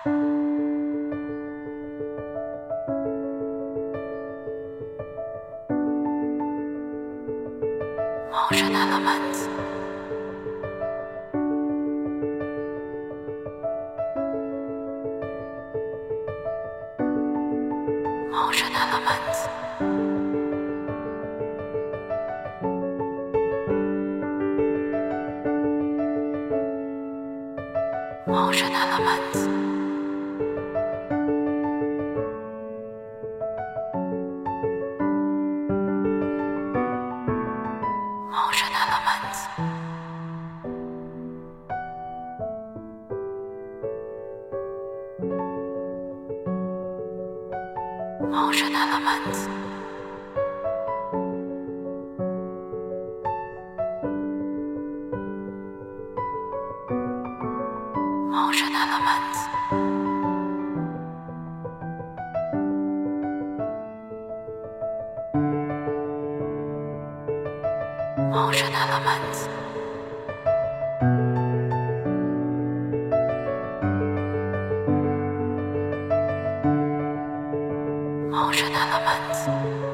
Emotional elements. Emotional elements. Emotional elements. Emotional elements. Emotional elements. Emotional elements. Emotional elements. Emotional elements.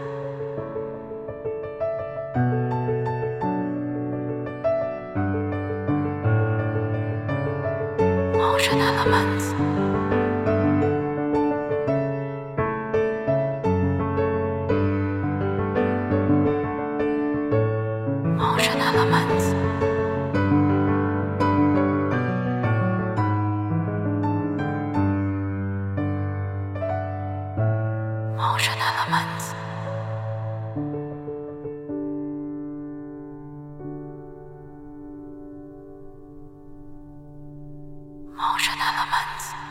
Emotional elements. Emotional elements. Emotional elements. Emotional elements.